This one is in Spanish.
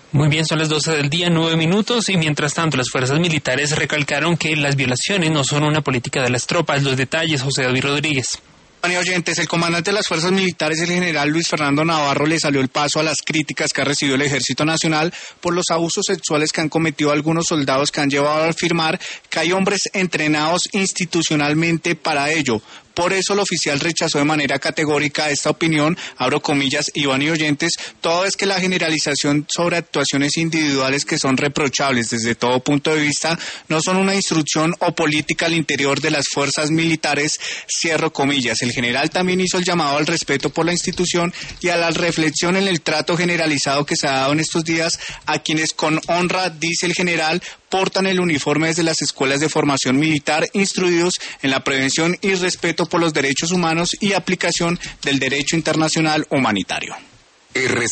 Muy bien, son las 12 del día, 9 minutos, y mientras tanto las fuerzas militares recalcaron que las violaciones no son una política de las tropas. Los detalles, José David Rodríguez. Oyentes, el comandante de las fuerzas militares, el general Luis Fernando Navarro, le salió el paso a las críticas que ha recibido el Ejército Nacional por los abusos sexuales que han cometido algunos soldados, que han llevado a afirmar que hay hombres entrenados institucionalmente para ello. Por eso el oficial rechazó de manera categórica esta opinión, abro comillas, Iván y oyentes, toda vez que la generalización sobre actuaciones individuales que son reprochables desde todo punto de vista no son una instrucción o política al interior de las fuerzas militares, cierro comillas. El general también hizo el llamado al respeto por la institución y a la reflexión en el trato generalizado que se ha dado en estos días a quienes con honra, dice el general, portan el uniforme desde las escuelas de formación militar, instruidos en la prevención y respeto por los derechos humanos y aplicación del derecho internacional humanitario.